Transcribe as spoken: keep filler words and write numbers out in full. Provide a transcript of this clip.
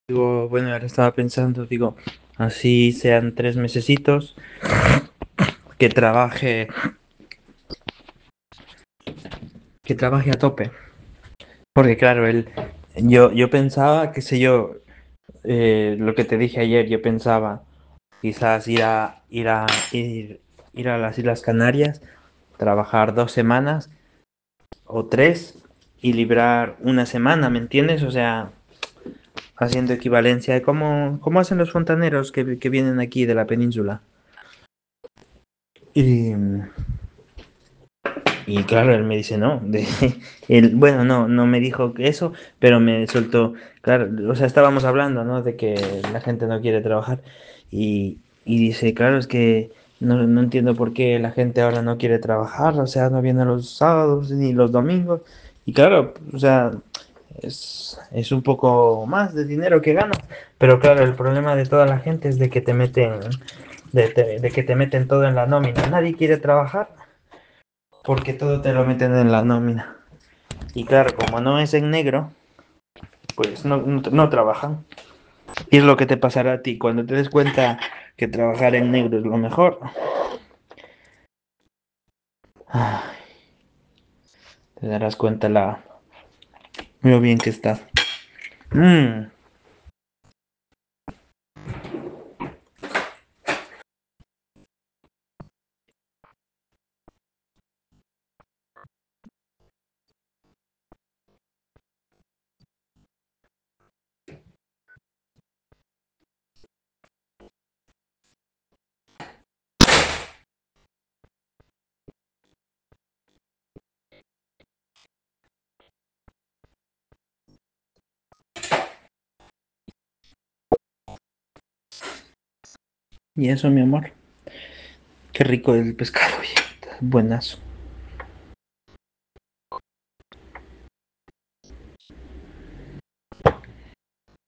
Digo, bueno, ahora estaba pensando, digo, así sean tres mesecitos, que trabaje, que trabaje a tope. Porque claro, él, yo, yo pensaba, qué sé yo, eh, lo que te dije ayer, yo pensaba quizás ir a, ir a, ir, ir a las Islas Canarias, trabajar dos semanas o tres y librar una semana, ¿me entiendes? O sea, haciendo equivalencia de cómo, cómo hacen los fontaneros que, que vienen aquí de la península. Y, Y claro, él me dice, no, de, él, bueno, no, no me dijo eso, pero me soltó, claro, o sea, estábamos hablando, ¿no? De que la gente no quiere trabajar y, y dice, claro, es que no, no entiendo por qué la gente ahora no quiere trabajar, o sea, no viene los sábados ni los domingos. Y claro, o sea, es, es un poco más de dinero que ganas, pero claro, el problema de toda la gente es de que te meten, de, de, de que te meten todo en la nómina. Nadie quiere trabajar porque todo te lo meten en la nómina. Y claro, como no es en negro, pues no, no, no trabajan. Y es lo que te pasará a ti. Cuando te des cuenta que trabajar en negro es lo mejor, te darás cuenta la muy bien que estás. Mm. Y eso, mi amor. Qué rico el pescado, oye. Buenazo.